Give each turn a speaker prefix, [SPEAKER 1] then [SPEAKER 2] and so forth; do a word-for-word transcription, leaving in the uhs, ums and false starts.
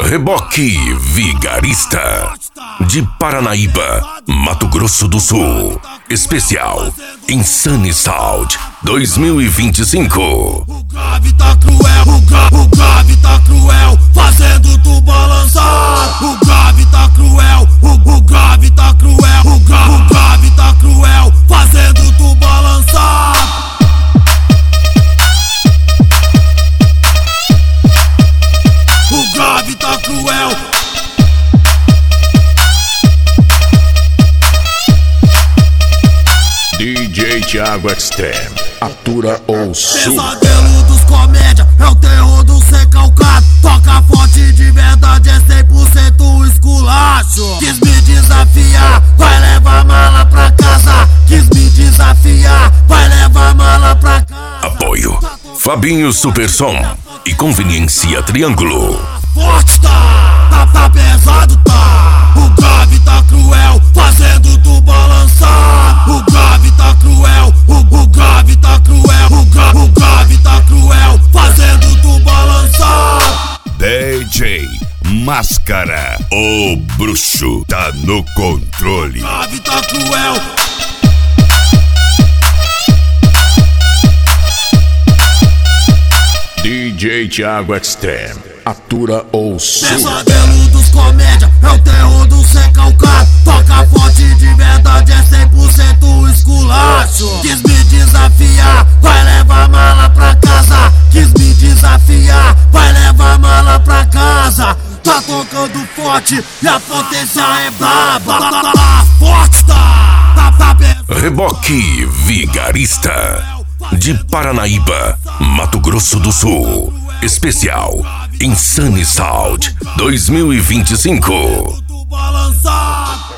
[SPEAKER 1] Reboque Vigarista de Paranaíba, Mato Grosso do Sul. Especial Insane Sound dois mil e vinte e cinco.
[SPEAKER 2] O grave tá cruel, o, gra o grave tá cruel, fazendo tu balançar. O grave tá cruel, o, o grave tá cruel, o, gra o grave tá cruel, fazendo tu balançar. O grave tá cruel.
[SPEAKER 1] D J Thiago Extreme, atura ou sul.
[SPEAKER 2] Pesadelo dos comédia, é o terror do ser calcado. Toca forte de verdade, é cem por cento esculacho. Quis me desafiar, vai levar mala pra casa. Quis me desafiar, vai levar mala pra casa.
[SPEAKER 1] Apoio Fabinho Supersom e Conveniência Triângulo.
[SPEAKER 2] Forte tá, tá, tá pesado tá. O grave tá cruel, fazendo tu balançar. O grave tá cruel, o, o grave tá cruel, o, gra o grave tá cruel, fazendo tu balançar.
[SPEAKER 1] D J Máscara, o bruxo, tá no controle.
[SPEAKER 2] O grave tá cruel.
[SPEAKER 1] D J Thiago Extreme, atura ou sul.
[SPEAKER 2] Pesadelo dos comédia, é o terror do ser calcado. Toca forte de verdade, é cem por cento esculacho. Quis me desafiar, vai levar mala pra casa. Quis me desafiar, vai levar mala pra casa. Tá tocando forte e a potência é braba. Forte tá, tá, tá pesado.
[SPEAKER 1] Reboque Vigarista de Paranaíba, Mato Grosso do Sul. Especial Insane Sound dois mil e vinte e cinco.